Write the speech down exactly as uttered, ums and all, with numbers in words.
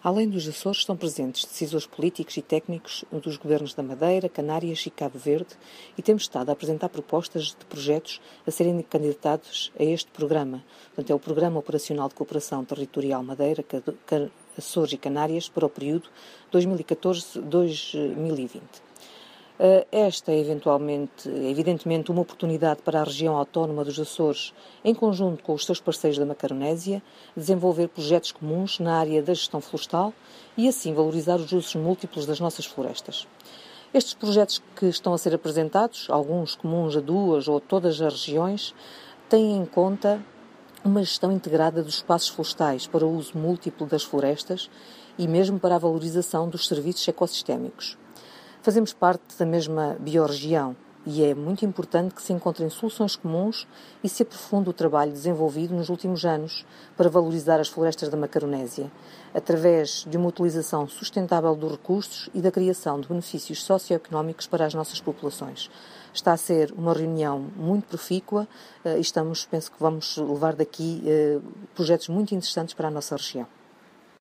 Além dos Açores, estão presentes decisores políticos e técnicos dos governos da Madeira, Canárias e Cabo Verde e temos estado a apresentar propostas de projetos a serem candidatados a este programa. Portanto, é o Programa Operacional de Cooperação Territorial Madeira, Açores e Canárias para o período dois mil e catorze a dois mil e vinte. Esta é eventualmente, evidentemente, uma oportunidade para a região autónoma dos Açores, em conjunto com os seus parceiros da Macaronésia, desenvolver projetos comuns na área da gestão florestal e assim valorizar os usos múltiplos das nossas florestas. Estes projetos que estão a ser apresentados, alguns comuns a duas ou a todas as regiões, têm em conta uma gestão integrada dos espaços florestais para o uso múltiplo das florestas e mesmo para a valorização dos serviços ecossistémicos. Fazemos parte da mesma biorregião e é muito importante que se encontrem soluções comuns e se aprofunde o trabalho desenvolvido nos últimos anos para valorizar as florestas da Macaronésia, através de uma utilização sustentável dos recursos e da criação de benefícios socioeconómicos para as nossas populações. Está a ser uma reunião muito profícua e estamos, penso que vamos levar daqui projetos muito interessantes para a nossa região.